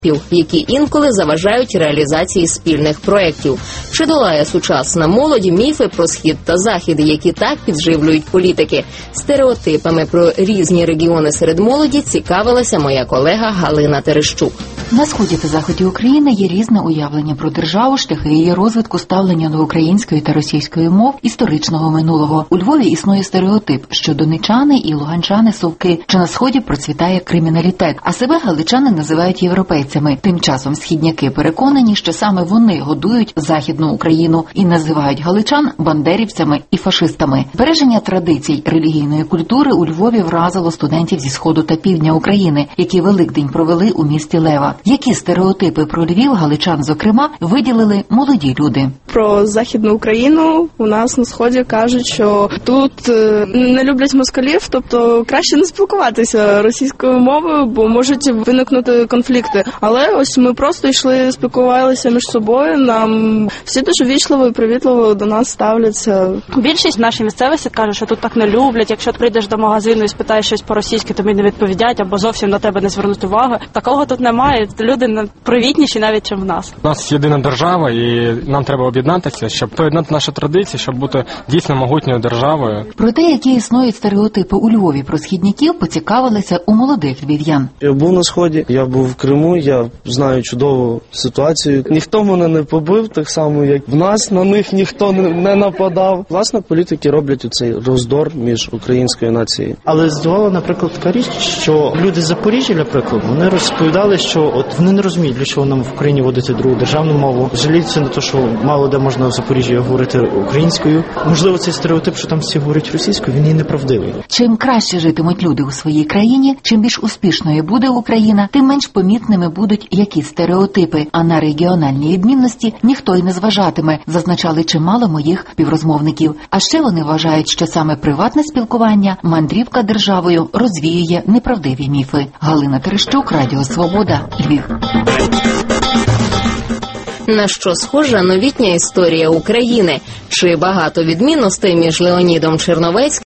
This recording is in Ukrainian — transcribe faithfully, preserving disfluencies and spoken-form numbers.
які інколи заважають реалізації спільних проєктів. Чи долає сучасна молодь міфи про Схід та Захід, які так підживлюють політики? Стереотипами про різні регіони серед молоді цікавилася моя колега Галина Терещук. На сході та заході України є різне уявлення про державу, шляхи її розвитку, ставлення до української та російської мов, історичного минулого. У Львові існує стереотип, що донечани і луганчани – совки, що на сході процвітає криміналітет, а себе галичани називають європейцями. Тим часом східняки переконані, що саме вони годують Західну Україну і називають галичан бандерівцями і фашистами. Береження традицій релігійної культури у Львові вразило студентів зі Сходу та Півдня України, які Великдень провели у місті Лева. Які стереотипи про Львів галичан, зокрема, виділили молоді люди? Про Західну Україну у нас на Сході кажуть, що тут не люблять москалів, тобто краще не спілкуватися російською мовою, бо можуть виникнути конфлікти. Але ось ми просто йшли, спілкувалися між собою, нам всі дуже вічливо і привітливо до нас ставляться. Більшість в нашій місцевості каже, що тут так не люблять. Якщо ти прийдеш до магазину і спитаєш щось по-російськи, тобі не відповідають або зовсім на тебе не звернуть увагу. Такого тут немає. Люди привітніші навіть, чим в нас. У нас єдина держава, і нам треба об'єднатися, щоб поєднати наші традиції, щоб бути дійсно могутньою державою. Про те, які існують стереотипи у Львові про східняків, поцікавилися у молодих львів'ян. Я був на Сході, я був в Криму, я знаю чудову ситуацію. Ніхто мене не побив, так само, як в нас, на них ніхто не нападав. Власне, політики роблять оцей роздор між українською нацією. Але здивувала, наприклад, така річ, що люди з Запоріжжя, наприклад, вони розповідали, що от вони не розуміють, для чого нам в Україні вводити другу державну мову. Жаліються на те, що мало де можна в Запоріжжі говорити українською. Можливо, цей стереотип, що там всі говорять російською, він і неправдивий. Чим краще житимуть люди у своїй країні, чим більш успішною буде Україна, тим менш помітними будуть якісь стереотипи, а на регіональні відмінності ніхто й не зважатиме, зазначали чимало моїх співрозмовників. А ще вони вважають, що саме приватне спілкування, мандрівка державою розвіює неправдиві міфи. Галина Терещук, Радіо Свобода, Львів. На що схожа новітня історія України? Чи багато відмінностей між Леонідом Черновецьким